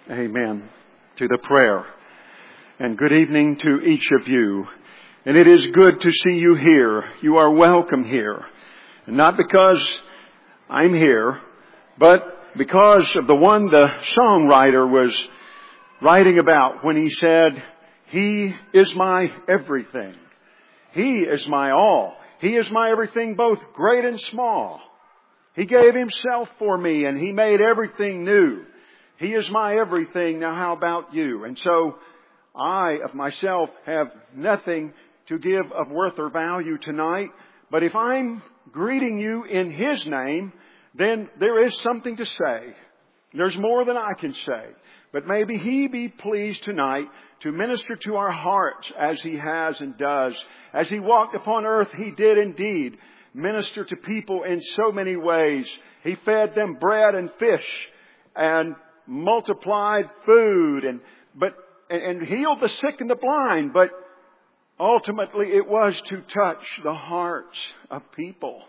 Amen to the prayer. And good evening to each of you. And it is good to see you here. You are welcome here. And not because I'm here, but because of the one the songwriter was writing about when he said, "He is my everything. He is my all. He is my everything, both great and small. He gave Himself for me and He made everything new. He is my everything. Now how about you?" And so I, of myself, have nothing to give of worth or value tonight. But if I'm greeting you in His name, then there is something to say. There's more than I can say. But maybe He be pleased tonight to minister to our hearts as He has and does. As He walked upon earth, He did indeed minister to people in so many ways. He fed them bread and fish and multiplied food and healed the sick and the blind. But ultimately it was to touch the hearts of people.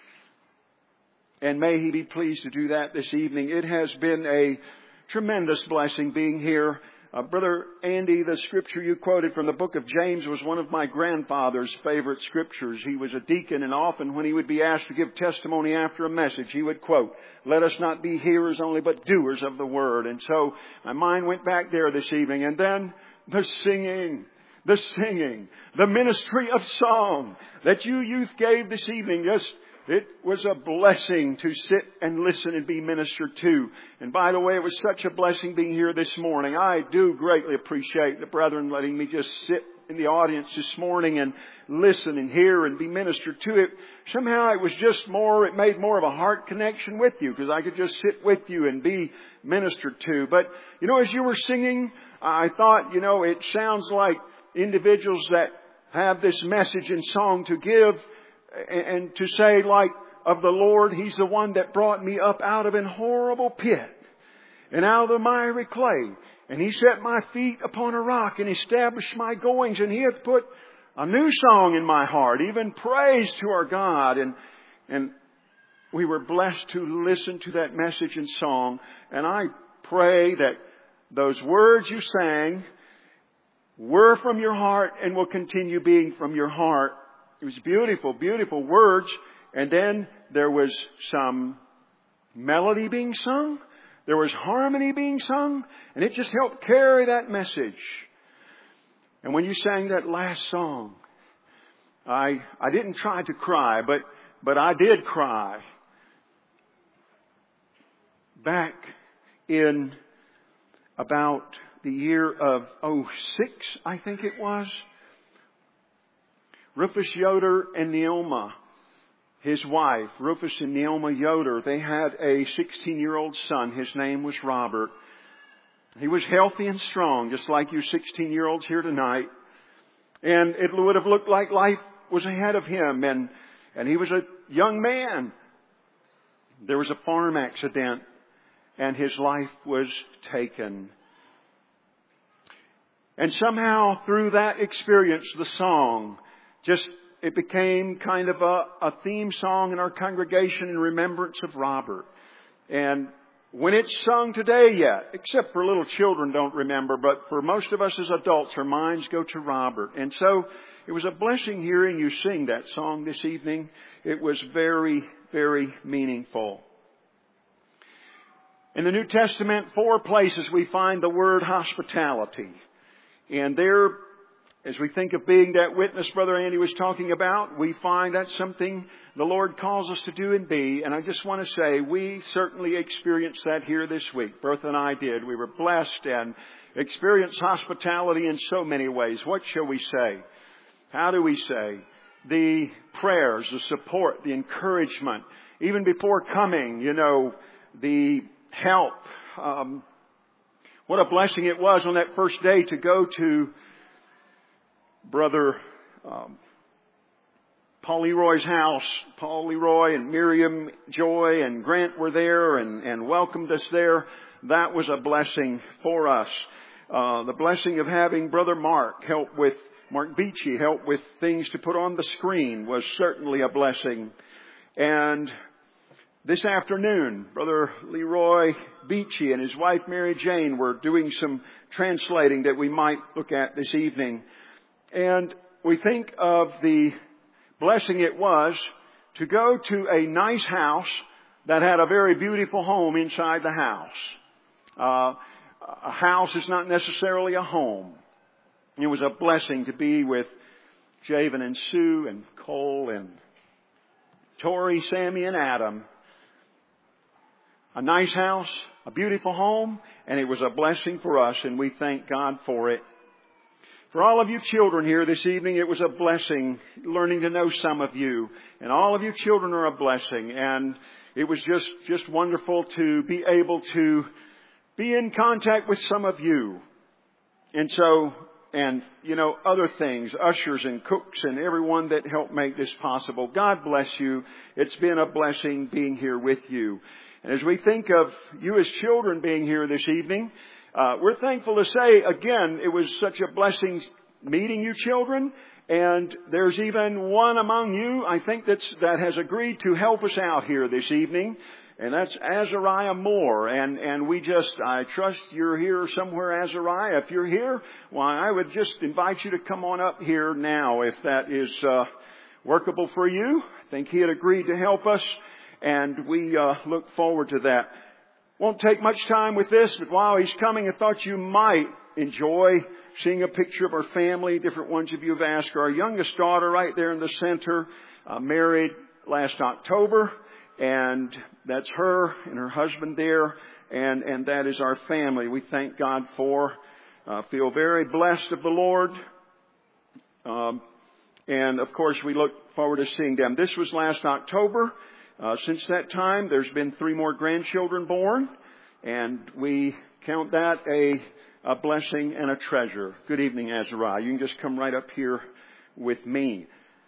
And may He be pleased to do that this evening. It has been a tremendous blessing being here. Brother Andy, the scripture you quoted from the book of James was one of my grandfather's favorite scriptures. He was a deacon, and often when he would be asked to give testimony after a message, he would quote, "Let us not be hearers only, but doers of the word." And so my mind went back there this evening. And then the singing, the ministry of song that you youth gave this evening. It was a blessing to sit and listen and be ministered to. And by the way, it was such a blessing being here this morning. I do greatly appreciate the brethren letting me just sit in the audience this morning and listen and hear and be ministered to. It somehow it was just more, it made more of a heart connection with you, because I could just sit with you and be ministered to. But, as you were singing, I thought, it sounds like individuals that have this message in song to give and to say, like, of the Lord, He's the one that brought me up out of an horrible pit and out of the miry clay. And He set my feet upon a rock and established my goings. And He hath put a new song in my heart, even praise to our God. And we were blessed to listen to that message and song. And I pray that those words you sang were from your heart and will continue being from your heart. It was beautiful, beautiful words. And then there was some melody being sung. There was harmony being sung. And it just helped carry that message. And when you sang that last song, I didn't try to cry, but I did cry. Back in about the year of 2006, I think it was, Rufus Yoder and Neoma, his wife, Rufus and Neoma Yoder, they had a 16-year-old son. His name was Robert. He was healthy and strong, just like you 16-year-olds here tonight. And it would have looked like life was ahead of him. And he was a young man. There was a farm accident, and his life was taken. And somehow through that experience, the song, it became kind of a theme song in our congregation in remembrance of Robert. And when it's sung today yet, except for little children don't remember, but for most of us as adults, our minds go to Robert. And so it was a blessing hearing you sing that song this evening. It was very, very meaningful. In the New Testament, 4 places we find the word hospitality. And there, as we think of being that witness Brother Andy was talking about, we find that's something the Lord calls us to do and be. And I just want to say, we certainly experienced that here this week. Bertha and I did. We were blessed and experienced hospitality in so many ways. What shall we say? How do we say? The prayers, the support, the encouragement, even before coming, the help. What a blessing it was on that first day to go to Brother Paul Leroy's house. Paul Leroy and Miriam Joy and Grant were there and welcomed us there. That was a blessing for us. The blessing of having Brother Mark Beachy help with things to put on the screen was certainly a blessing. And This afternoon, Brother Leroy Beachy and his wife Mary Jane were doing some translating that we might look at this evening. And we think of the blessing it was to go to a nice house that had a very beautiful home inside the house. A house is not necessarily a home. It was a blessing to be with Javen and Sue and Cole and Tori, Sammy and Adam. A nice house, a beautiful home, and it was a blessing for us, and we thank God for it. For all of you children here this evening, it was a blessing learning to know some of you. And all of you children are a blessing. And it was just wonderful to be able to be in contact with some of you. And so, other things, ushers and cooks and everyone that helped make this possible. God bless you. It's been a blessing being here with you. And as we think of you as children being here this evening, we're thankful to say, again, it was such a blessing meeting you children. And there's even one among you, I think, that has agreed to help us out here this evening. And that's Azariah Moore. And I trust you're here somewhere, Azariah. If you're here, why, I would just invite you to come on up here now if that is workable for you. I think he had agreed to help us. And we look forward to that. Won't take much time with this, but while he's coming, I thought you might enjoy seeing a picture of our family. Different ones of you have asked. Our youngest daughter right there in the center, married last October. And that's her and her husband there. And that is our family. We thank God for. Feel very blessed of the Lord. And of course, we look forward to seeing them. This was last October. Since that time, there's been 3 more grandchildren born, and we count that a blessing and a treasure. Good evening, Azariah. You can just come right up here with me.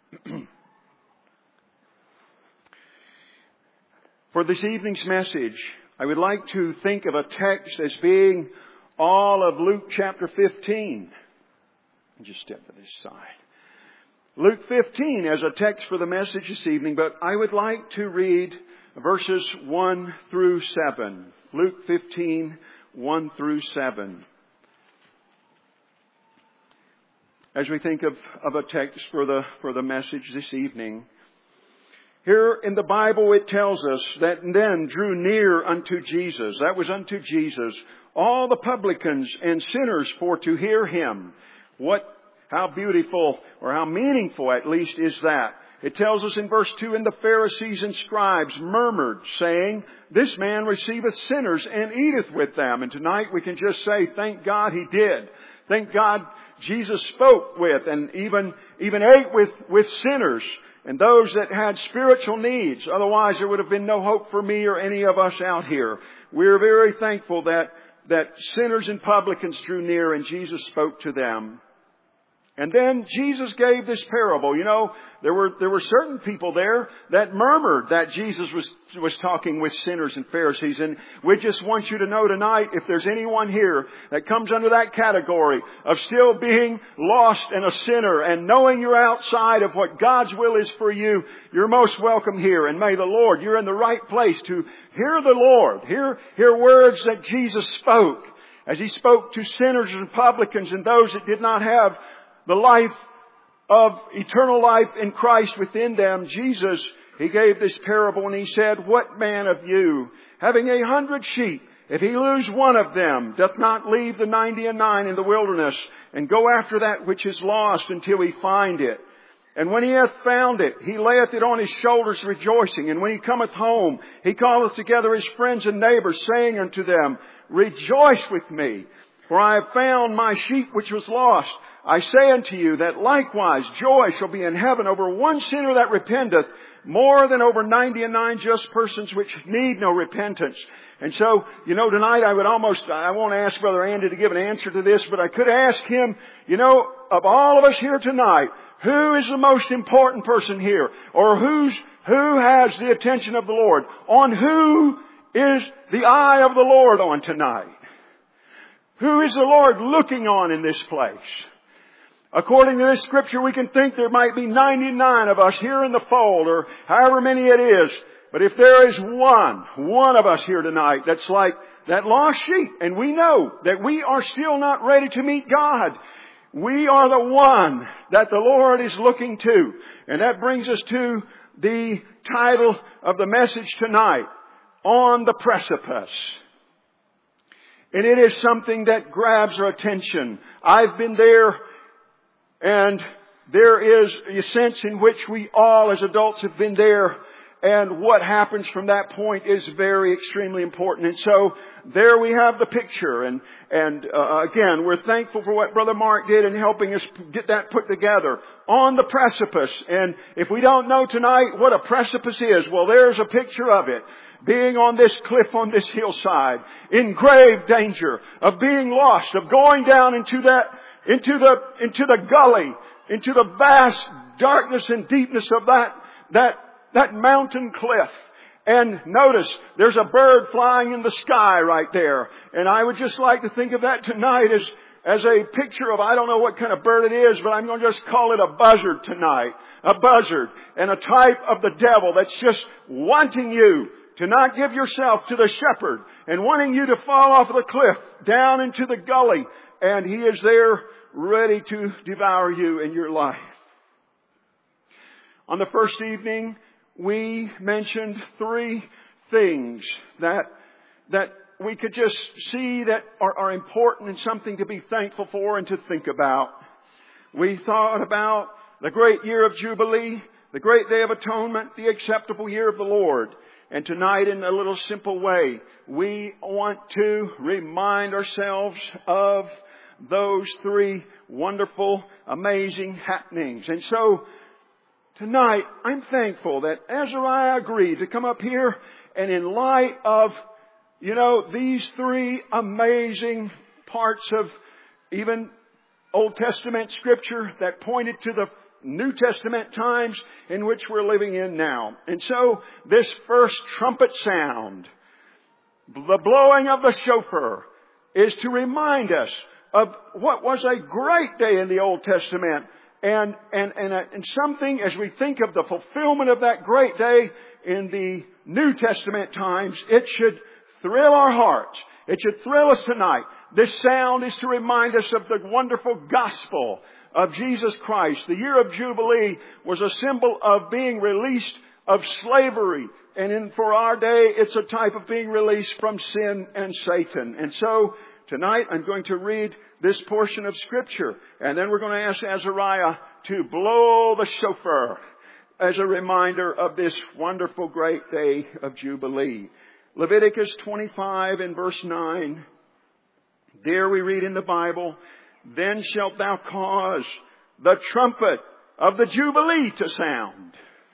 For this evening's message, I would like to think of a text as being all of Luke chapter 15. Just step to this side. Luke 15 as a text for the message this evening, but I would like to read verses 1 through 7. Luke 15, 1 through 7. As we think of a text for the message this evening. Here in the Bible it tells us that then drew near unto Jesus. That was unto Jesus. All the publicans and sinners for to hear him. How beautiful, or how meaningful at least, is that? It tells us in verse 2, and the Pharisees and scribes murmured, saying, this man receiveth sinners and eateth with them. And tonight we can just say, thank God he did. Thank God Jesus spoke with and even ate with sinners and those that had spiritual needs. Otherwise there would have been no hope for me or any of us out here. We're very thankful that sinners and publicans drew near and Jesus spoke to them. And then Jesus gave this parable. There were certain people there that murmured that Jesus was talking with sinners and Pharisees. And we just want you to know tonight, if there's anyone here that comes under that category of still being lost and a sinner and knowing you're outside of what God's will is for you, you're most welcome here. And may the Lord, you're in the right place to hear the Lord, hear words that Jesus spoke as he spoke to sinners and publicans and those that did not have the life of eternal life in Christ within them. Jesus, he gave this parable and he said, what man of you, having 100 sheep, if he lose one of them, doth not leave the 99 in the wilderness and go after that which is lost until he find it? And when he hath found it, he layeth it on his shoulders rejoicing. And when he cometh home, he calleth together his friends and neighbors, saying unto them, rejoice with me, for I have found my sheep which was lost. I say unto you that likewise joy shall be in heaven over one sinner that repenteth, more than over 99 just persons which need no repentance. And so, tonight I won't ask Brother Andy to give an answer to this, but I could ask him, of all of us here tonight, who is the most important person here? Or who has the attention of the Lord? On who is the eye of the Lord on tonight? Who is the Lord looking on in this place? According to this scripture, we can think there might be 99 of us here in the fold, or however many it is, But if there is one of us here tonight that's like that lost sheep, and we know that we are still not ready to meet God, we are the one that the Lord is looking to. And that brings us to the title of the message tonight, On the Precipice. And it is something that grabs our attention. I've been there, and there is a sense in which we all as adults have been there. And what happens from that point is very extremely important. And so there we have the picture. And again, we're thankful for what Brother Mark did in helping us get that put together. On the precipice. And if we don't know tonight what a precipice is, well, there's a picture of it. Being on this cliff, on this hillside, in grave danger of being lost, of going down into the gully, into the vast darkness and deepness of that mountain cliff. And notice, there's a bird flying in the sky right there. And I would just like to think of that tonight as a picture of, I don't know what kind of bird it is, but I'm going to just call it a buzzard tonight. A buzzard. And a type of the devil that's just wanting you to not give yourself to the shepherd and wanting you to fall off of the cliff down into the gully. And he is there ready to devour you in your life. On the first evening, we mentioned three things that we could just see that are important and something to be thankful for and to think about. We thought about the great year of Jubilee, the great day of atonement, the acceptable year of the Lord. And tonight, in a little simple way, we want to remind ourselves of those three wonderful, amazing happenings. And so, tonight, I'm thankful that Azariah agreed to come up here, and in light of, these three amazing parts of even Old Testament Scripture that pointed to the New Testament times in which we're living in now. And so, this first trumpet sound, the blowing of the shofar, is to remind us of what was a great day in the Old Testament. And something, as we think of the fulfillment of that great day in the New Testament times, it should thrill our hearts. It should thrill us tonight. This sound is to remind us of the wonderful gospel of Jesus Christ. The year of Jubilee was a symbol of being released of slavery. And for our day, it's a type of being released from sin and Satan. And so, tonight I'm going to read this portion of Scripture, and then we're going to ask Azariah to blow the shofar as a reminder of this wonderful great day of Jubilee. Leviticus 25 and verse 9. There we read in the Bible, "Then shalt thou cause the trumpet of the Jubilee to sound."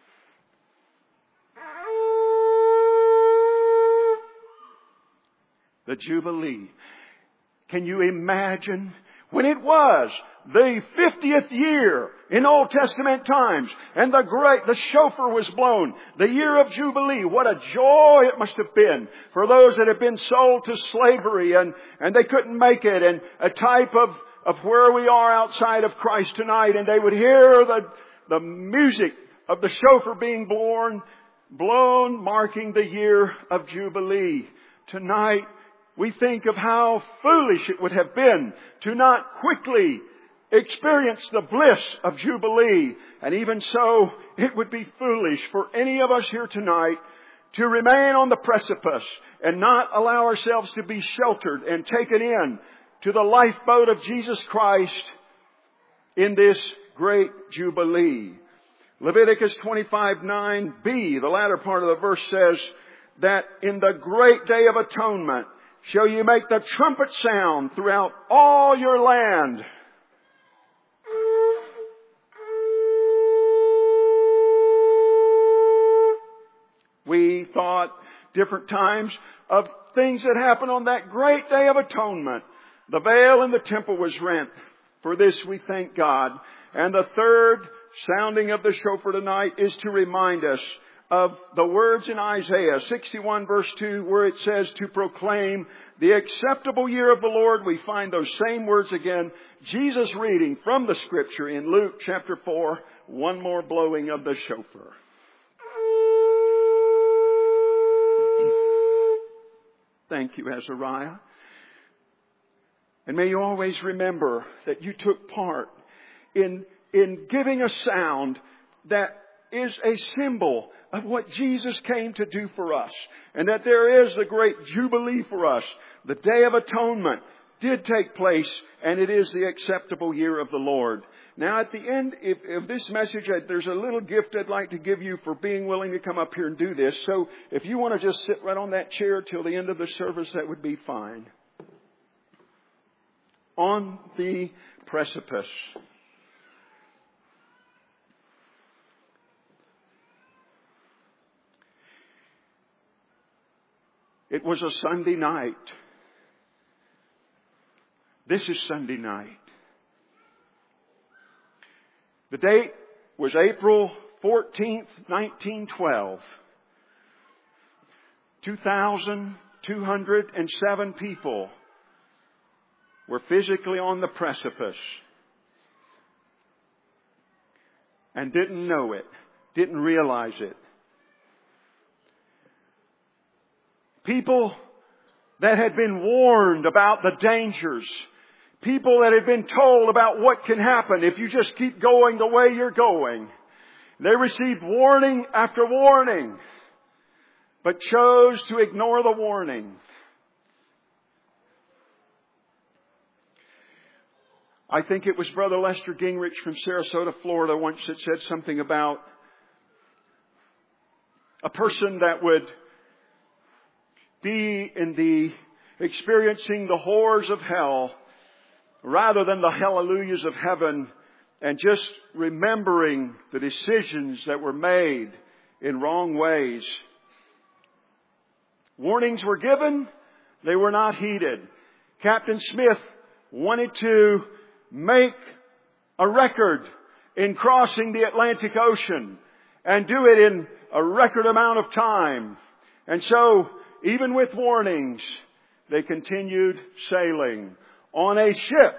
The Jubilee. Can you imagine when it was the 50th year in Old Testament times and the shofar was blown, the year of Jubilee? What a joy it must have been for those that had been sold to slavery and they couldn't make it, and a type of where we are outside of Christ tonight, and they would hear the music of the shofar being blown, marking the year of Jubilee. Tonight, we think of how foolish it would have been to not quickly experience the bliss of Jubilee. And even so, it would be foolish for any of us here tonight to remain on the precipice and not allow ourselves to be sheltered and taken in to the lifeboat of Jesus Christ in this great Jubilee. Leviticus 25:9b, the latter part of the verse says that in the great day of atonement shall you make the trumpet sound throughout all your land. We thought different times of things that happened on that great day of atonement. The veil in the temple was rent. For this we thank God. And the third sounding of the shofar tonight is to remind us of the words in Isaiah 61 verse 2 where it says to proclaim the acceptable year of the Lord. We find those same words again. Jesus reading from the Scripture in Luke chapter 4, one more blowing of the shofar. Thank you, Azariah. And may you always remember that you took part in giving a sound that is a symbol of what Jesus came to do for us. And that there is a great jubilee for us. The Day of Atonement did take place, and it is the acceptable year of the Lord. Now at the end of this message, there's a little gift I'd like to give you for being willing to come up here and do this. So if you want to just sit right on that chair till the end of the service, that would be fine. On the precipice. It was a Sunday night. This is Sunday night. The date was April 14th, 1912. 2,207 people were physically on the precipice and didn't know it, didn't realize it. People that had been warned about the dangers. People that had been told about what can happen if you just keep going the way you're going. They received warning after warning, but chose to ignore the warning. I think it was Brother Lester Gingrich from Sarasota, Florida once that said something about a person that would be experiencing the horrors of hell rather than the hallelujahs of heaven, and just remembering the decisions that were made in wrong ways. Warnings were given, they were not heeded. Captain Smith wanted to make a record in crossing the Atlantic Ocean and do it in a record amount of time. And so, even with warnings, they continued sailing on a ship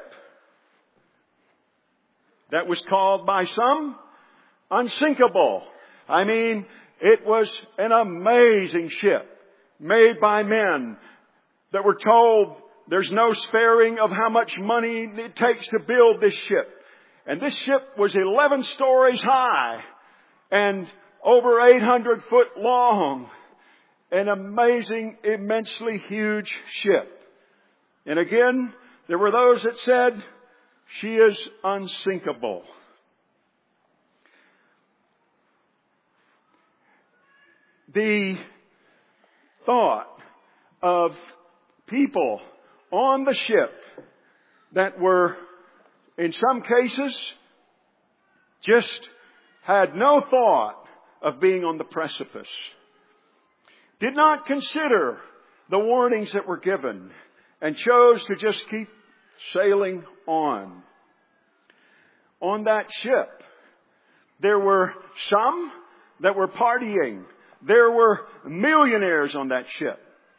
that was called by some unsinkable. I mean, it was an amazing ship made by men that were told there's no sparing of how much money it takes to build this ship. And this ship was 11 stories high and over 800 foot long. An amazing, immensely huge ship. And again, there were those that said, she is unsinkable. The thought of people on the ship that were, in some cases, just had no thought of being on the precipice, did not consider the warnings that were given, and chose to just keep sailing on. On that ship, there were some that were partying. There were millionaires on that ship.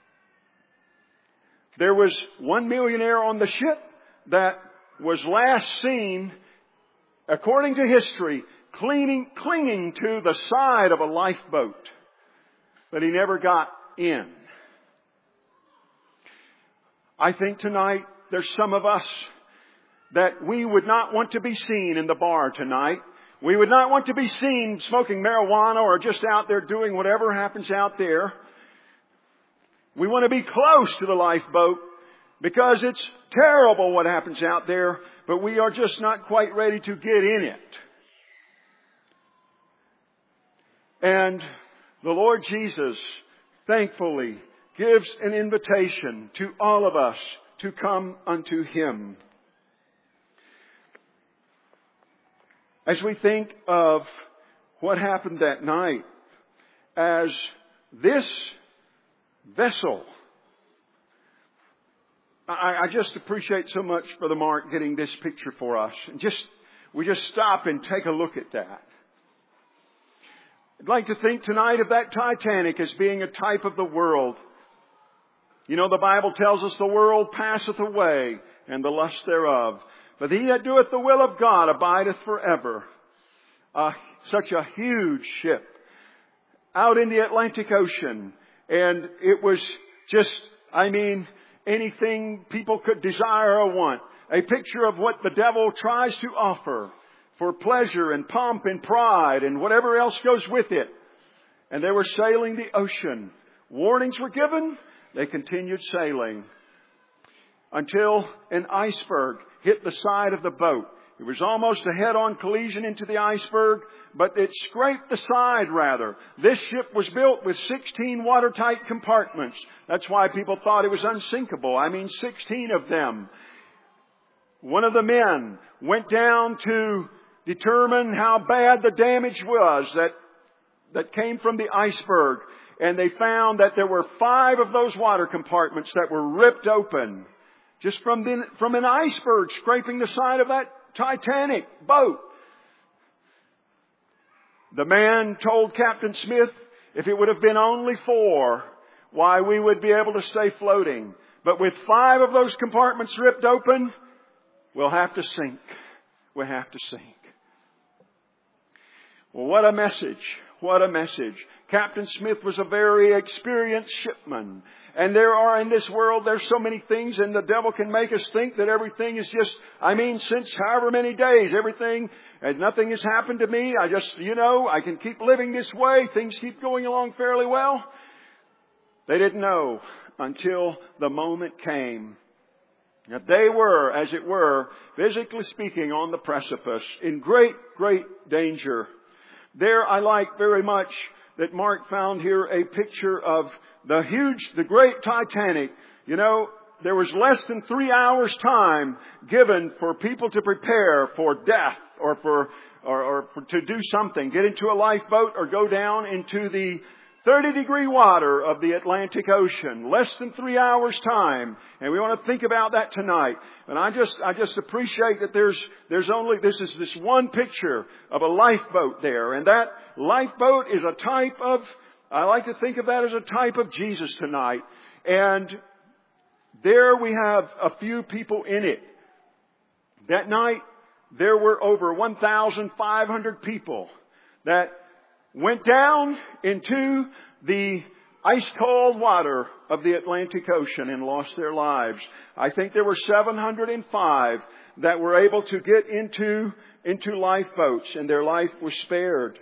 There was one millionaire on the ship that was last seen, according to history, clinging to the side of a lifeboat. But he never got in. I think tonight there's some of us that we would not want to be seen in the bar tonight. We would not want to be seen smoking marijuana or just out there doing whatever happens out there. We want to be close to the lifeboat because it's terrible what happens out there, but we are just not quite ready to get in it. And the Lord Jesus, thankfully, gives an invitation to all of us to come unto Him. As we think of what happened that night, as this vessel, I just appreciate so much Brother Mark getting this picture for us. And we just stop and take a look at that. I'd like to think tonight of that Titanic as being a type of the world. You know, the Bible tells us the world passeth away and the lust thereof. But he that doeth the will of God abideth forever. Such a huge ship out in the Atlantic Ocean. And it was just I mean, anything people could desire or want. A picture of what the devil tries to offer for pleasure and pomp and pride and whatever else goes with it. And they were sailing the ocean. Warnings were given. They continued sailing until an iceberg hit the side of the boat. It was almost a head-on collision into the iceberg, but it scraped the side rather. This ship was built with 16 watertight compartments. That's why people thought it was unsinkable. 16 of them. One of the men went down to determine how bad the damage was that came from the iceberg. And they found that there were 5 of those water compartments that were ripped open just from an iceberg scraping the side of that Titanic boat. The man told Captain Smith if it would have been only 4, why we would be able to stay floating. But with 5 of those compartments ripped open, we'll have to sink. We'll have to sink. Well, what a message. What a message. Captain Smith was a very experienced shipman. And there are in this world, there's so many things, and the devil can make us think that everything is just, since however many days, everything, and nothing has happened to me. I just, I can keep living this way. Things keep going along fairly well. They didn't know until the moment came that they were, as it were, physically speaking, on the precipice in great, great danger. There I like very much that Mark found here a picture of the great Titanic. There was less than 3 hours time given for people to prepare for death or to do something. Get into a lifeboat or go down into the 30-degree water of the Atlantic Ocean. Less than 3 hours time. And we want to think about that tonight. And I just appreciate that this is this one picture of a lifeboat there. And that lifeboat is a type of, I like to think of that as a type of Jesus tonight. And there we have a few people in it. That night, there were over 1,500 people that went down into the ice-cold water of the Atlantic Ocean and lost their lives. I think there were 705 that were able to get into lifeboats, and their life was spared.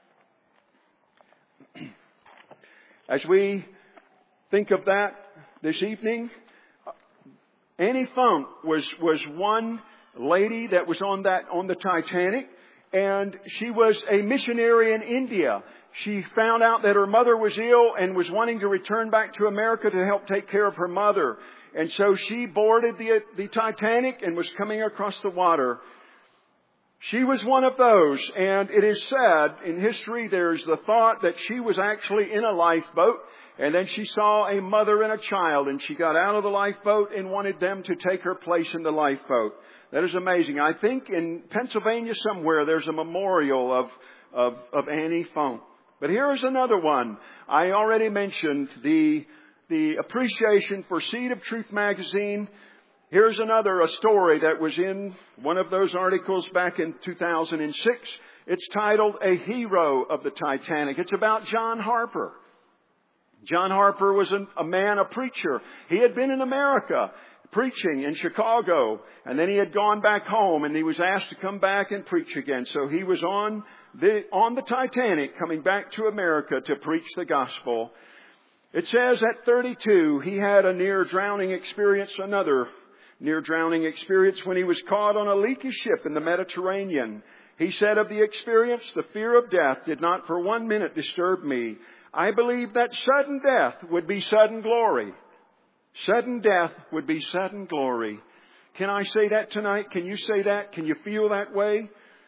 As we think of that this evening, Annie Funk was one lady that was on the Titanic. And she was a missionary in India. She found out that her mother was ill and was wanting to return back to America to help take care of her mother. And so she boarded the Titanic and was coming across the water. She was one of those. And it is said in history, there's the thought that she was actually in a lifeboat. And then she saw a mother and a child. And she got out of the lifeboat and wanted them to take her place in the lifeboat. That is amazing. I think in Pennsylvania somewhere there's a memorial of Annie Funk. But here is another one. I already mentioned the appreciation for Seed of Truth magazine. Here's a story that was in one of those articles back in 2006. It's titled A Hero of the Titanic. It's about John Harper. John Harper was a preacher. He had been in America preaching in Chicago, and then he had gone back home, and he was asked to come back and preach again. So he was on the Titanic coming back to America to preach the gospel. It says at 32, he had a another near drowning experience when he was caught on a leaky ship in the Mediterranean. He said of the experience, the fear of death did not for 1 minute disturb me. I believed that sudden death would be sudden glory. Sudden death would be sudden glory. Can I say that tonight? Can you say that? Can you feel that way?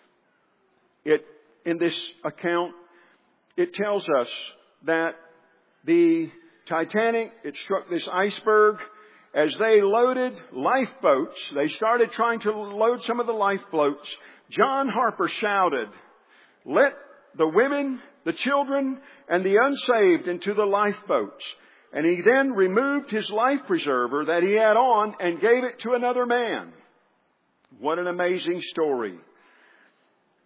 In this account, it tells us that the Titanic, it struck this iceberg. As they loaded lifeboats, they started trying to load some of the lifeboats. John Harper shouted, "Let the women, the children, and the unsaved into the lifeboats." And he then removed his life preserver that he had on and gave it to another man. What an amazing story.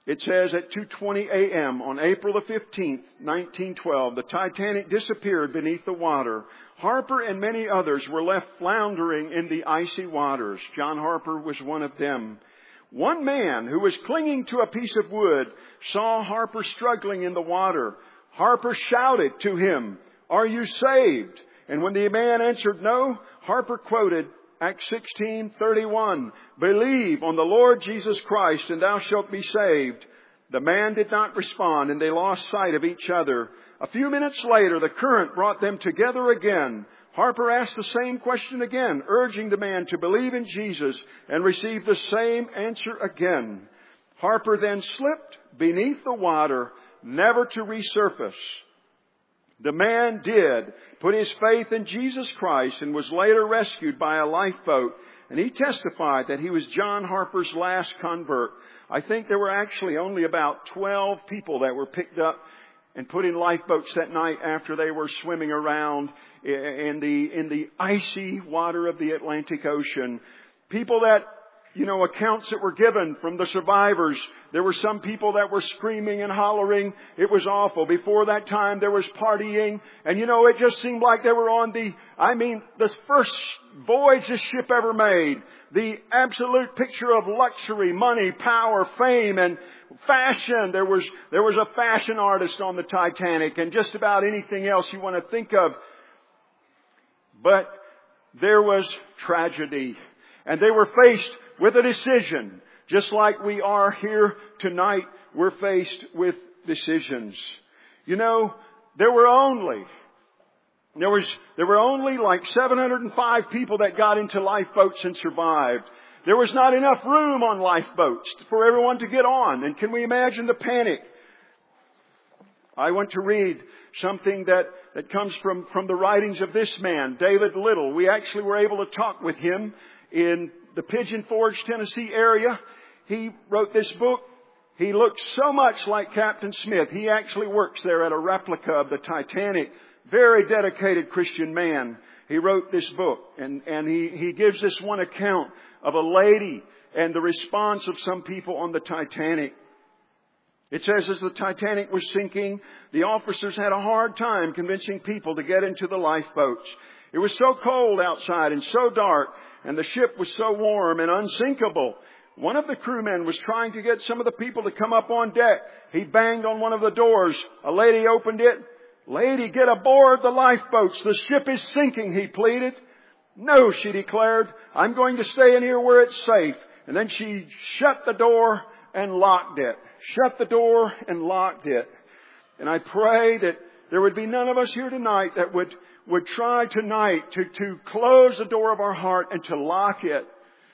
It says at 2:20 a.m. on April the 15th, 1912, the Titanic disappeared beneath the water. Harper and many others were left floundering in the icy waters. John Harper was one of them. One man who was clinging to a piece of wood saw Harper struggling in the water. Harper shouted to him, "Are you saved?" And when the man answered no, Harper quoted Acts 16:31, "Believe on the Lord Jesus Christ and thou shalt be saved." The man did not respond and they lost sight of each other. A few minutes later, the current brought them together again. Harper asked the same question again, urging the man to believe in Jesus, and received the same answer again. Harper then slipped beneath the water, never to resurface. The man did put his faith in Jesus Christ and was later rescued by a lifeboat. And he testified that he was John Harper's last convert. I think there were actually only about 12 people that were picked up and put in lifeboats that night after they were swimming around in the icy water of the Atlantic Ocean. People that, accounts that were given from the survivors. There were some people that were screaming and hollering. It was awful. Before that time, there was partying. And it just seemed like they were on the first voyage this ship ever made. The absolute picture of luxury, money, power, fame, and fashion. There was a fashion artist on the Titanic and just about anything else you want to think of. But there was tragedy. And they were faced with a decision. Just like we are here tonight, we're faced with decisions. There were only like 705 people that got into lifeboats and survived. There was not enough room on lifeboats for everyone to get on. And can we imagine the panic? I want to read something that comes from the writings of this man, David Little. We actually were able to talk with him in the Pigeon Forge, Tennessee area. He wrote this book. He looks so much like Captain Smith. He actually works there at a replica of the Titanic. Very dedicated Christian man. He wrote this book, and he gives this one account of a lady and the response of some people on the Titanic. It says, as the Titanic was sinking, the officers had a hard time convincing people to get into the lifeboats. It was so cold outside and so dark, and the ship was so warm and unsinkable. One of the crewmen was trying to get some of the people to come up on deck. He banged on one of the doors. A lady opened it. "Lady, get aboard the lifeboats. The ship is sinking," he pleaded. "No," she declared. "I'm going to stay in here where it's safe." And then she shut the door and locked it. Shut the door and locked it. And I pray that there would be none of us here tonight that would try tonight to close the door of our heart and to lock it.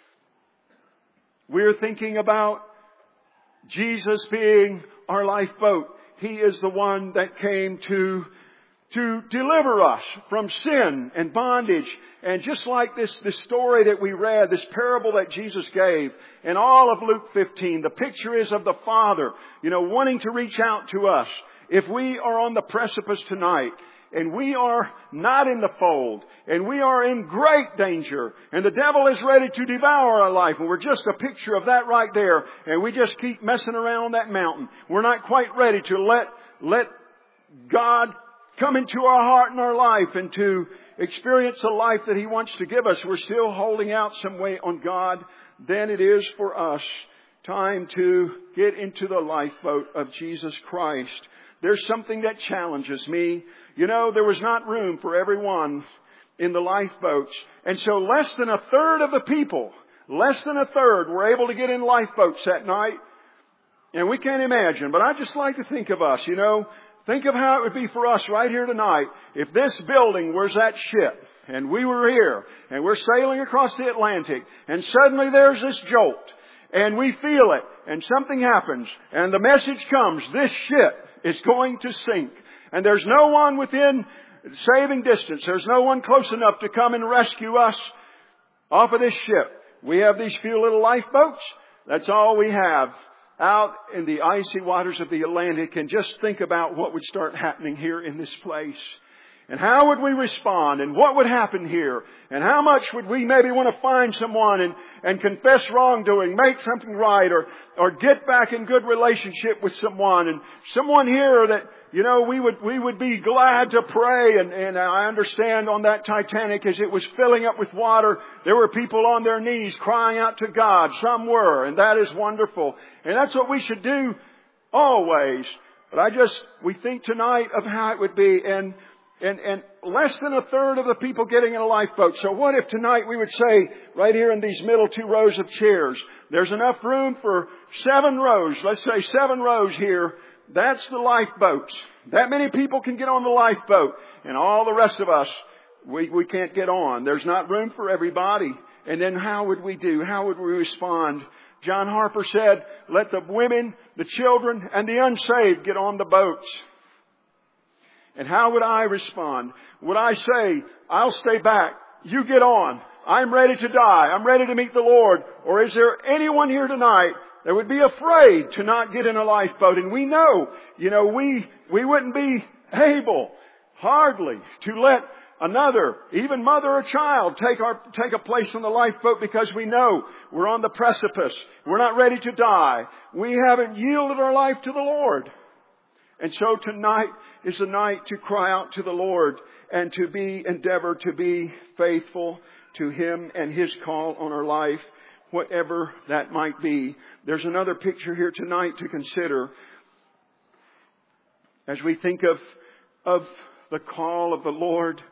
We're thinking about Jesus being our lifeboat. He is the one that came to deliver us from sin and bondage. And just like this story that we read, this parable that Jesus gave, in all of Luke 15, the picture is of the Father, wanting to reach out to us. If we are on the precipice tonight, and we are not in the fold, and we are in great danger, and the devil is ready to devour our life, and we're just a picture of that right there, and we just keep messing around on that mountain. We're not quite ready to let God come into our heart and our life and to experience the life that He wants to give us. We're still holding out some weight on God. Then it is for us time to get into the lifeboat of Jesus Christ. There's something that challenges me. There was not room for everyone in the lifeboats. And so less than a third of the people, were able to get in lifeboats that night. And we can't imagine, but I just like to think of us, think of how it would be for us right here tonight if this building was that ship and we were here and we're sailing across the Atlantic and suddenly there's this jolt and we feel it and something happens and the message comes, this ship is going to sink. And there's no one within saving distance. There's no one close enough to come and rescue us off of this ship. We have these few little lifeboats. That's all we have out in the icy waters of the Atlantic. And just think about what would start happening here in this place. And how would we respond? And what would happen here? And how much would we maybe want to find someone and confess wrongdoing, make something right, or get back in good relationship with someone? And someone here that, you know, we would be glad to pray. And I understand on that Titanic, as it was filling up with water, there were people on their knees crying out to God. Some were, and that is wonderful. And that's what we should do always. But we think tonight of how it would be, and less than a third of the people getting in a lifeboat. So what if tonight we would say, right here in these middle 2 rows of chairs, there's enough room for 7 rows. Let's say 7 rows here. That's the lifeboats. That many people can get on the lifeboat. And all the rest of us, we can't get on. There's not room for everybody. And then how would we do? How would we respond? John Harper said, let the women, the children, and the unsaved get on the boats. And how would I respond? Would I say, I'll stay back. You get on. I'm ready to die. I'm ready to meet the Lord. Or is there anyone here tonight that would be afraid to not get in a lifeboat? And we know, we wouldn't be able, hardly, to let another, even mother or child, take a place on the lifeboat, because we know we're on the precipice. We're not ready to die. We haven't yielded our life to the Lord. And so tonight is the night to cry out to the Lord and to endeavor to be faithful to Him and His call on our life, whatever that might be. There's another picture here tonight to consider as we think of the call of the Lord.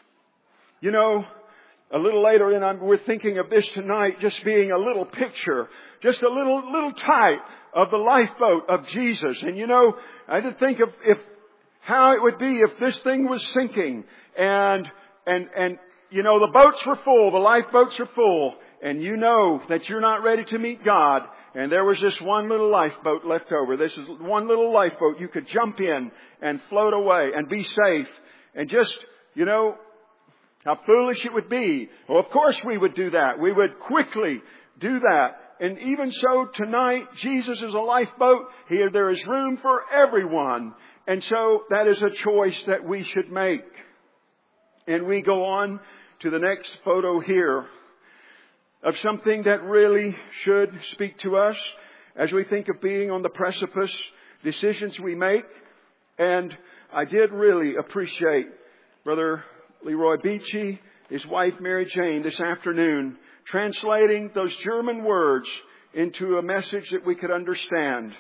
A little later we're thinking of this tonight just being a little picture, just a little type of the lifeboat of Jesus. And I did think of how it would be if this thing was sinking and the boats were full, the lifeboats are full, and you know that you're not ready to meet God, and there was this one little lifeboat left over. This is one little lifeboat you could jump in and float away and be safe. And just, how foolish it would be. Well, of course we would do that. We would quickly do that. And even so, tonight, Jesus is a lifeboat. Here, there is room for everyone. And so, that is a choice that we should make. And we go on to the next photo here of something that really should speak to us as we think of being on the precipice, decisions we make. And I did really appreciate Brother Leroy Beachy, his wife Mary Jane, this afternoon, translating those German words into a message that we could understand.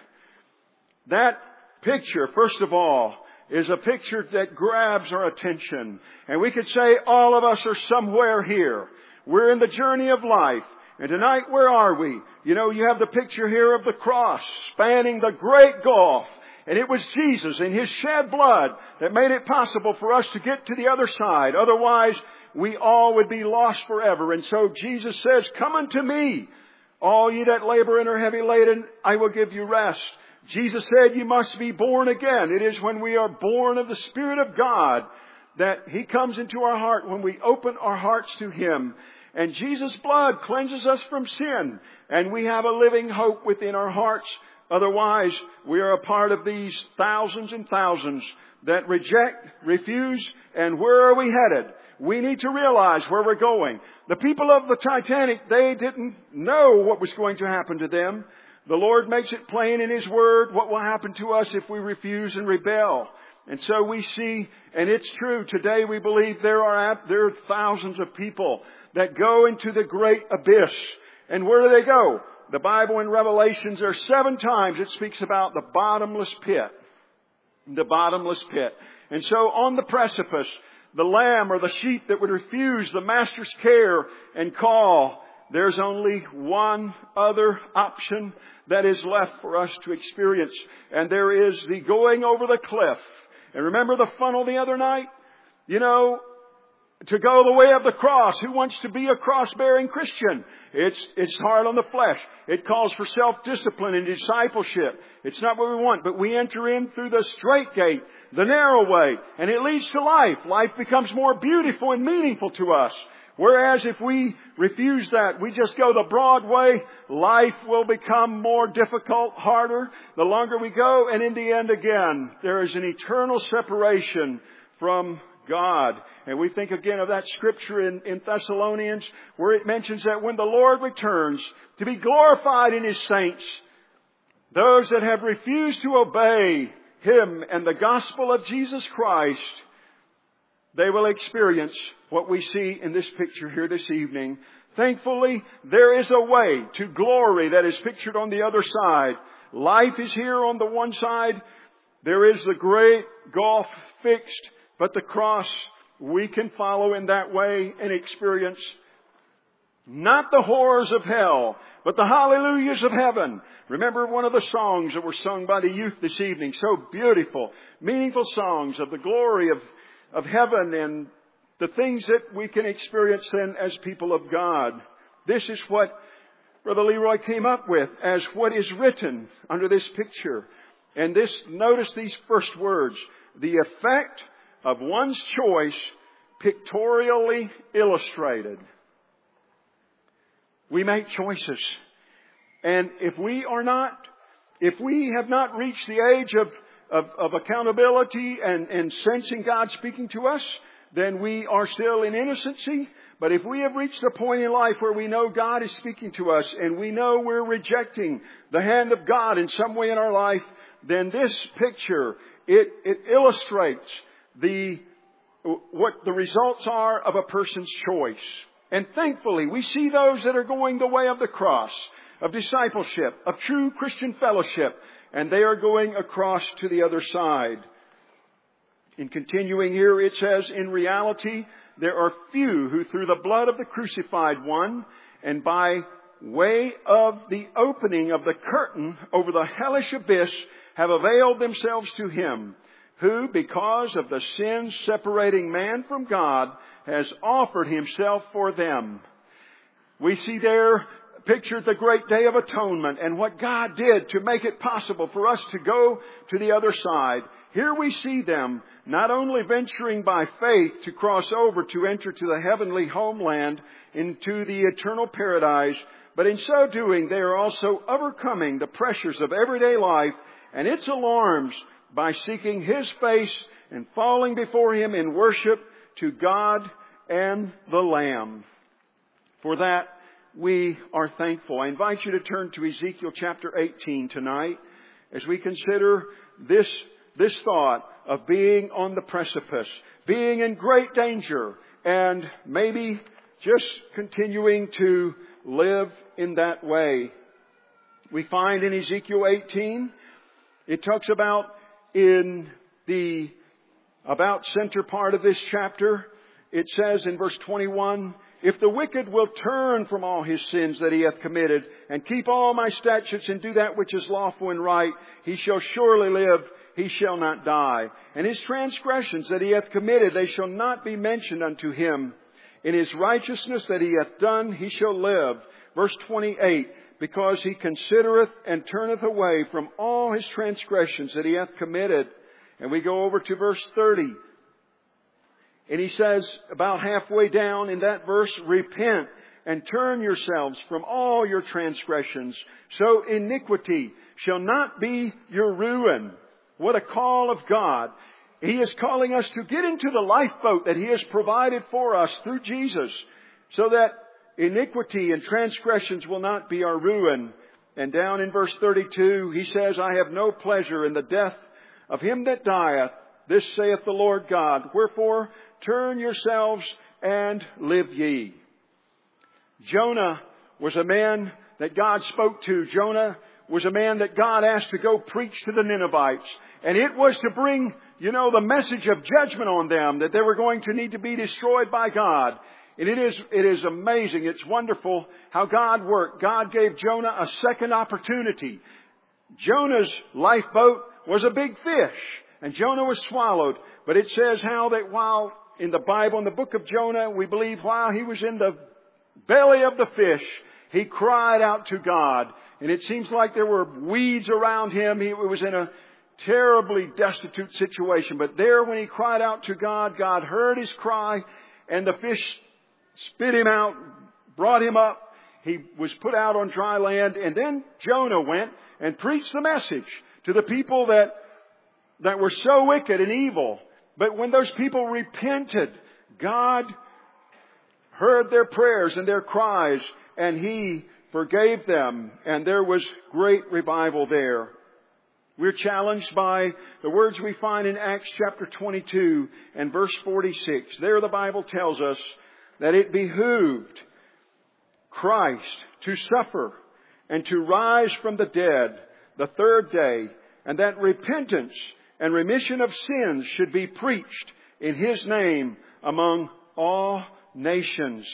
That picture, first of all, is a picture that grabs our attention. And we could say all of us are somewhere here. We're in the journey of life. And tonight, where are we? You have the picture here of the cross spanning the great gulf. And it was Jesus and His shed blood that made it possible for us to get to the other side. Otherwise, we all would be lost forever. And so Jesus says, come unto me, all ye that labor and are heavy laden, I will give you rest. Jesus said, you must be born again. It is when we are born of the Spirit of God that He comes into our heart, when we open our hearts to Him. And Jesus' blood cleanses us from sin. And we have a living hope within our hearts. Otherwise, we are a part of these thousands and thousands that reject, refuse, and where are we headed? We need to realize where we're going. The people of the Titanic, they didn't know what was going to happen to them. The Lord makes it plain in His Word what will happen to us if we refuse and rebel. And so we see, and it's true, today we believe there are thousands of people that go into the great abyss. And where do they go? The Bible in Revelations, there are 7 times it speaks about the bottomless pit. The bottomless pit. And so on the precipice, the lamb or the sheep that would refuse the Master's care and call, there's only one other option that is left for us to experience. And there is the going over the cliff. And remember the funnel the other night? To go the way of the cross. Who wants to be a cross-bearing Christian? It's hard on the flesh. It calls for self-discipline and discipleship. It's not what we want, but we enter in through the straight gate, the narrow way, and it leads to life. Life becomes more beautiful and meaningful to us. Whereas if we refuse that, we just go the broad way, life will become more difficult, harder, the longer we go, and in the end again, there is an eternal separation from God. And we think again of that scripture in Thessalonians where it mentions that when the Lord returns to be glorified in His saints, those that have refused to obey Him and the gospel of Jesus Christ, they will experience what we see in this picture here this evening. Thankfully, there is a way to glory that is pictured on the other side. Life is here on the one side. There is the great gulf fixed, but the cross we can follow in that way and experience not the horrors of hell, but the hallelujahs of heaven. Remember one of the songs that were sung by the youth this evening. So beautiful, meaningful songs of the glory of heaven and the things that we can experience then as people of God. This is what Brother Leroy came up with as what is written under this picture. And notice these first words. The effect of one's choice pictorially illustrated. We make choices. And if we have not reached the age of accountability and sensing God speaking to us, then we are still in innocency. But if we have reached the point in life where we know God is speaking to us and we know we're rejecting the hand of God in some way in our life, then this picture, it illustrates what the results are of a person's choice. And thankfully, we see those that are going the way of the cross, of discipleship, of true Christian fellowship, and they are going across to the other side. In continuing here, it says, in reality, there are few who through the blood of the crucified one and by way of the opening of the curtain over the hellish abyss have availed themselves to Him, who, because of the sins separating man from God, has offered Himself for them. We see there pictured the great day of atonement and what God did to make it possible for us to go to the other side. Here we see them not only venturing by faith to cross over to enter to the heavenly homeland into the eternal paradise, but in so doing they are also overcoming the pressures of everyday life and its alarms by seeking His face and falling before Him in worship to God and the Lamb. For that we are thankful. I invite you to turn to Ezekiel chapter 18 tonight as we consider this thought of being on the precipice, being in great danger, and maybe just continuing to live in that way. We find in Ezekiel 18, it talks about in the about center part of this chapter, it says in verse 21, if the wicked will turn from all his sins that he hath committed and keep all my statutes and do that which is lawful and right, he shall surely live, he shall not die. And his transgressions that he hath committed, they shall not be mentioned unto him. In his righteousness that he hath done, he shall live. Verse 28, because he considereth and turneth away from all his transgressions that he hath committed. And we go over to verse 30. And he says, about halfway down in that verse, repent and turn yourselves from all your transgressions, so iniquity shall not be your ruin. What a call of God. He is calling us to get into the lifeboat that He has provided for us through Jesus, so that iniquity and transgressions will not be our ruin. And down in verse 32, He says, I have no pleasure in the death of him that dieth. This saith the Lord God. Wherefore, turn yourselves and live ye. Jonah was a man that God spoke to. Jonah was a man that God asked to go preach to the Ninevites. And it was to bring, the message of judgment on them, that they were going to need to be destroyed by God. And it is amazing. It's wonderful how God worked. God gave Jonah a second opportunity. Jonah's lifeboat was a big fish, and Jonah was swallowed. But it says how that while in the Bible, in the book of Jonah, we believe while he was in the belly of the fish, he cried out to God. And it seems like there were weeds around him. He was in a terribly destitute situation. But there, when he cried out to God, God heard his cry, and the fish spit him out, brought him up. He was put out on dry land. And then Jonah went and preached the message to the people that were so wicked and evil. But when those people repented, God heard their prayers and their cries, and He forgave them, and there was great revival there. We're challenged by the words we find in Acts chapter 22 and verse 46. There the Bible tells us that it behooved Christ to suffer and to rise from the dead the third day, and that repentance and remission of sins should be preached in His name among all nations.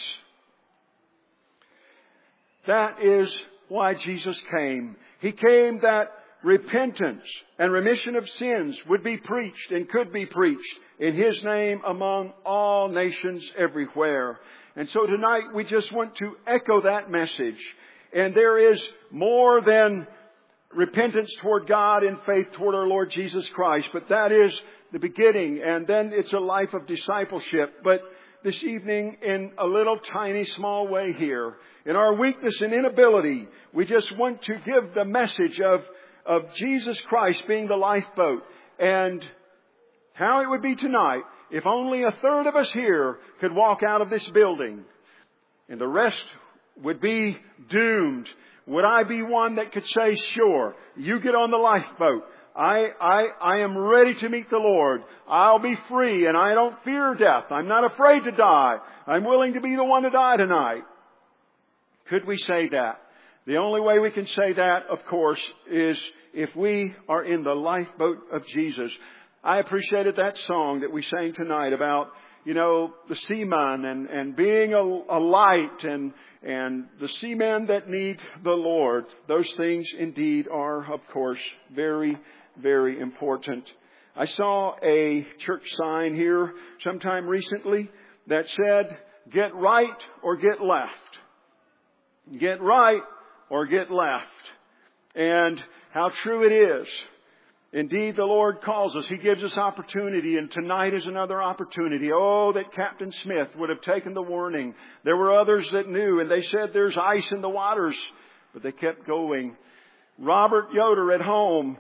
That is why Jesus came. He came that repentance and remission of sins would be preached and could be preached in His name among all nations everywhere. And so tonight we just want to echo that message. And there is more than repentance toward God and faith toward our Lord Jesus Christ. But that is the beginning. And then it's a life of discipleship. But this evening, in a little tiny small way here, in our weakness and inability, we just want to give the message of Jesus Christ being the lifeboat, and how it would be tonight if only a third of us here could walk out of this building and the rest would be doomed. Would I be one that could say, sure, you get on the lifeboat. I am ready to meet the Lord. I'll be free and I don't fear death. I'm not afraid to die. I'm willing to be the one to die tonight. Could we say that? The only way we can say that, of course, is if we are in the lifeboat of Jesus. I appreciated that song that we sang tonight about, the seaman and being a light and the seamen that need the Lord. Those things indeed are, of course, very, very important. I saw a church sign here sometime recently that said, get right or get left. Get right or get left. And how true it is. Indeed, the Lord calls us. He gives us opportunity, and tonight is another opportunity. Oh, that Captain Smith would have taken the warning. There were others that knew, and they said there's ice in the waters, but they kept going. Robert Yoder at home,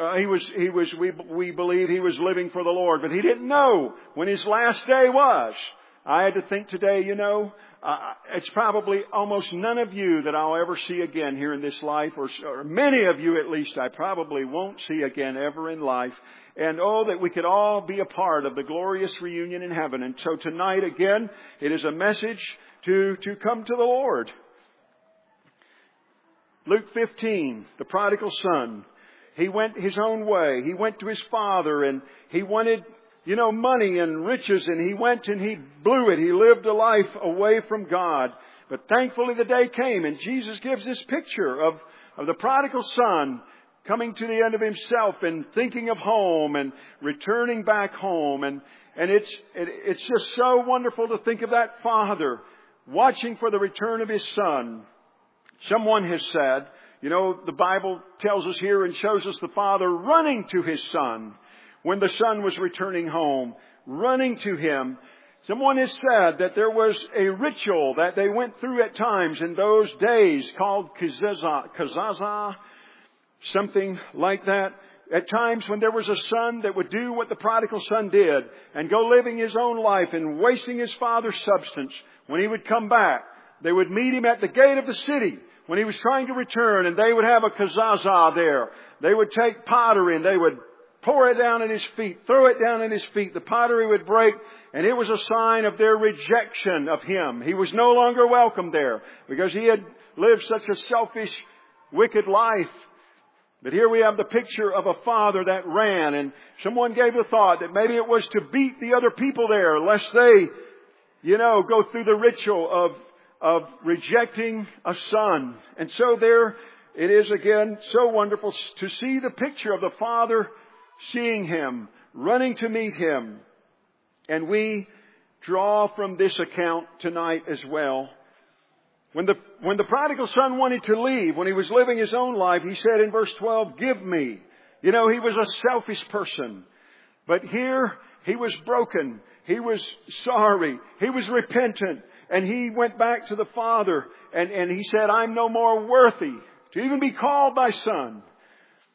we believe he was living for the Lord, but he didn't know when his last day was. I had to think today, it's probably almost none of you that I'll ever see again here in this life, or many of you at least I probably won't see again ever in life. And oh, that we could all be a part of the glorious reunion in heaven. And so tonight again, it is a message to come to the Lord. Luke 15, the prodigal son. He went his own way. He went to his father and he wanted money and riches, and he went and he blew it. He lived a life away from God. But thankfully the day came, and Jesus gives this picture of the prodigal son coming to the end of himself and thinking of home and returning back home. And it's just so wonderful to think of that father watching for the return of his son. Someone has said, the Bible tells us here and shows us the father running to his son. When the son was returning home, running to him. Someone has said that there was a ritual that they went through at times in those days called kazaza, something like that. At times when there was a son that would do what the prodigal son did and go living his own life and wasting his father's substance, when he would come back, they would meet him at the gate of the city when he was trying to return, and they would have a kazaza there. They would take pottery and they would pour it down at his feet, throw it down at his feet. The pottery would break, and it was a sign of their rejection of him. He was no longer welcome there because he had lived such a selfish, wicked life. But here we have the picture of a father that ran, and someone gave the thought that maybe it was to beat the other people there, lest they, go through the ritual of rejecting a son. And so there it is again, so wonderful to see the picture of the father seeing him, running to meet him. And we draw from this account tonight as well. When the prodigal son wanted to leave, when he was living his own life, he said in verse 12, give me. He was a selfish person. But here he was broken. He was sorry. He was repentant. And he went back to the father and he said, I'm no more worthy to even be called thy son.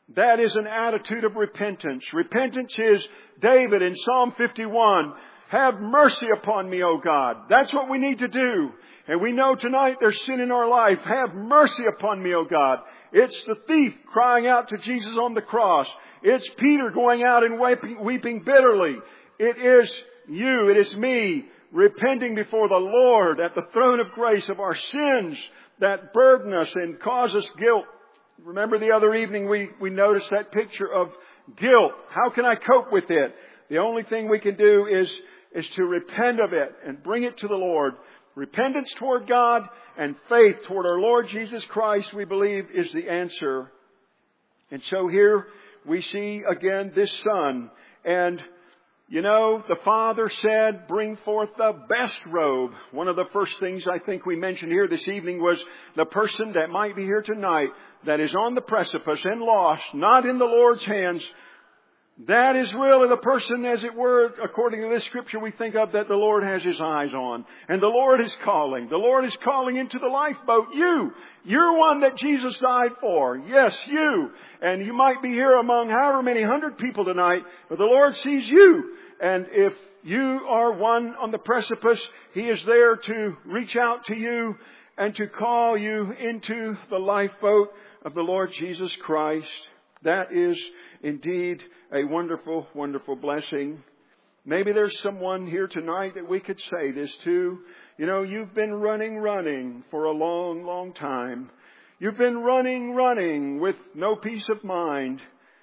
That is an attitude of repentance. Repentance is David in Psalm 51. Have mercy upon me, O God. That's what we need to do. And we know tonight there's sin in our life. Have mercy upon me, O God. It's the thief crying out to Jesus on the cross. It's Peter going out and weeping bitterly. It is you, it is me, repenting before the Lord at the throne of grace of our sins that burden us and cause us guilt. Remember the other evening we noticed that picture of guilt. How can I cope with it? The only thing we can do is to repent of it and bring it to the Lord. Repentance toward God and faith toward our Lord Jesus Christ, we believe, is the answer. And so here we see again this son. And you know, the father said, bring forth the best robe. One of the first things I think we mentioned here this evening was the person that might be here tonight that is on the precipice and lost, not in the Lord's hands. That is really the person, as it were, according to this scripture we think of, that the Lord has His eyes on. And the Lord is calling. The Lord is calling into the lifeboat. You. You're one that Jesus died for. Yes, you. And you might be here among however many hundred people tonight, but the Lord sees you. And if you are one on the precipice, He is there to reach out to you and to call you into the lifeboat of the Lord Jesus Christ. That is indeed a wonderful, wonderful blessing. Maybe there's someone here tonight that we could say this to. You know, you've been running for a long, long time. You've been running with no peace of mind.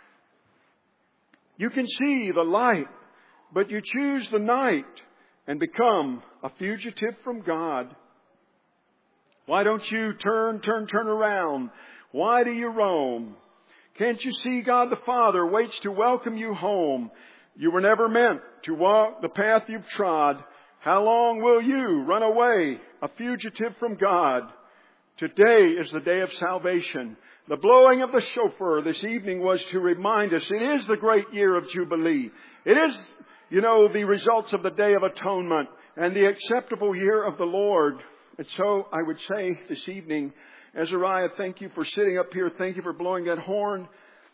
You can see the light, but you choose the night and become a fugitive from God. Why don't you turn around? Why do you roam? Can't you see God the Father waits to welcome you home? You were never meant to walk the path you've trod. How long will you run away, a fugitive from God? Today is the day of salvation. The blowing of the shofar this evening was to remind us it is the great year of Jubilee. It is, the results of the Day of Atonement and the acceptable year of the Lord. And so I would say this evening, Azariah, thank you for sitting up here. Thank you for blowing that horn.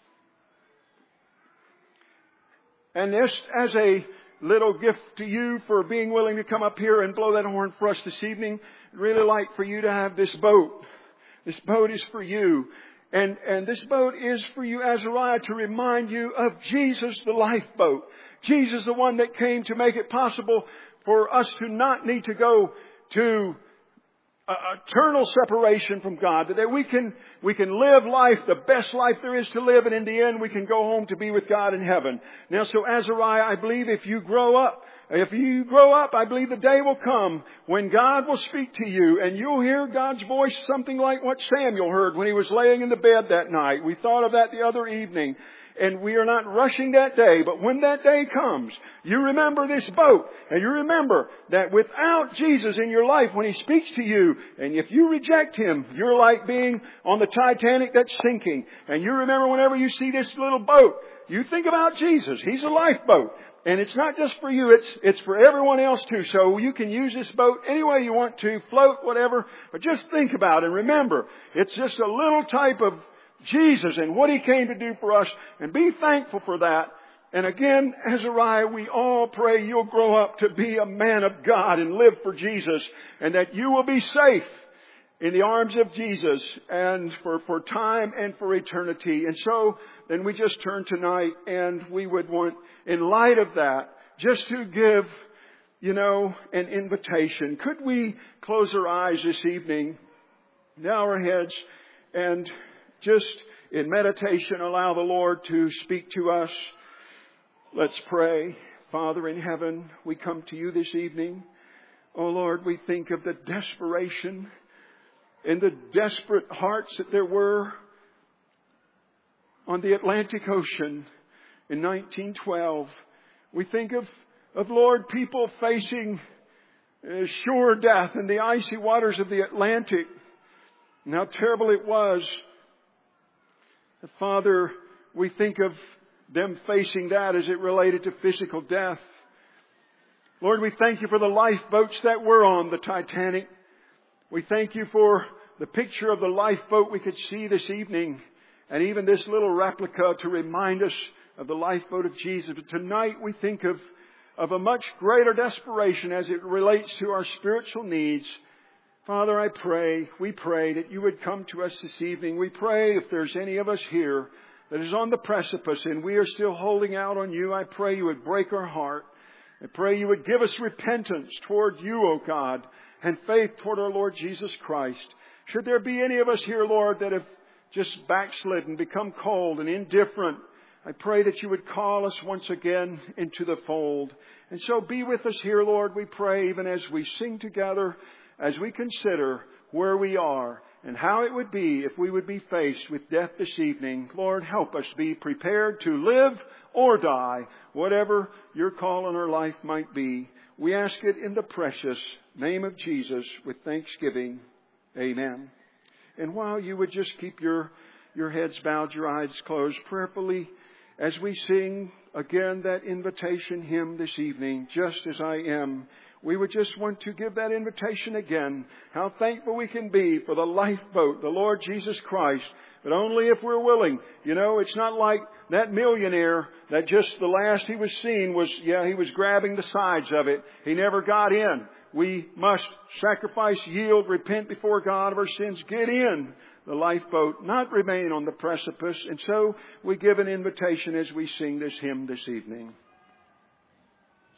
And this as a little gift to you for being willing to come up here and blow that horn for us this evening. I'd really like for you to have this boat. This boat is for you. And this boat is for you, Azariah, to remind you of Jesus, the lifeboat. Jesus, the one that came to make it possible for us to not need to go to eternal separation from God, that we can live life, the best life there is to live, and in the end we can go home to be with God in heaven. Now, so Azariah, I believe if you grow up, I believe the day will come when God will speak to you and you'll hear God's voice, something like what Samuel heard when he was laying in the bed that night. We thought of that the other evening. And we are not rushing that day, but when that day comes, you remember this boat, and you remember that without Jesus in your life, when He speaks to you, and if you reject Him, you're like being on the Titanic that's sinking. And you remember whenever you see this little boat, you think about Jesus. He's a lifeboat. And it's not just for you, it's for everyone else too. So you can use this boat any way you want to, float, whatever, but just think about it and remember, it's just a little type of Jesus and what He came to do for us, and be thankful for that. And again, Azariah, we all pray you'll grow up to be a man of God and live for Jesus, and that you will be safe in the arms of Jesus and for time and for eternity. And so then we just turn tonight, and we would want, in light of that, just to give, an invitation. Could we close our eyes this evening, bow our heads, and just in meditation, allow the Lord to speak to us. Let's pray. Father in heaven, we come to you this evening. Oh Lord, we think of the desperation and the desperate hearts that there were on the Atlantic Ocean in 1912. We think of Lord, people facing sure death in the icy waters of the Atlantic, and how terrible it was. Father, we think of them facing that as it related to physical death. Lord, we thank you for the lifeboats that were on the Titanic. We thank you for the picture of the lifeboat we could see this evening. and even this little replica to remind us of the lifeboat of Jesus. But tonight we think of a much greater desperation as it relates to our spiritual needs. Father, we pray that you would come to us this evening. We pray if there's any of us here that is on the precipice and we are still holding out on you, I pray you would break our heart. I pray you would give us repentance toward you, O God, and faith toward our Lord Jesus Christ. Should there be any of us here, Lord, that have just backslidden, become cold and indifferent, I pray that you would call us once again into the fold. And so be with us here, Lord, we pray, even as we sing together, as we consider where we are and how it would be if we would be faced with death this evening. Lord, help us be prepared to live or die, whatever your call on our life might be. We ask it in the precious name of Jesus with thanksgiving. Amen. And while you would just keep your heads bowed, your eyes closed prayerfully, as we sing again that invitation hymn this evening, Just As I Am, we would just want to give that invitation again. How thankful we can be for the lifeboat, the Lord Jesus Christ, but only if we're willing. You know, it's not like that millionaire that just the last he was seen was, he was grabbing the sides of it. He never got in. We must sacrifice, yield, repent before God of our sins, get in the lifeboat, not remain on the precipice. And so we give an invitation as we sing this hymn this evening.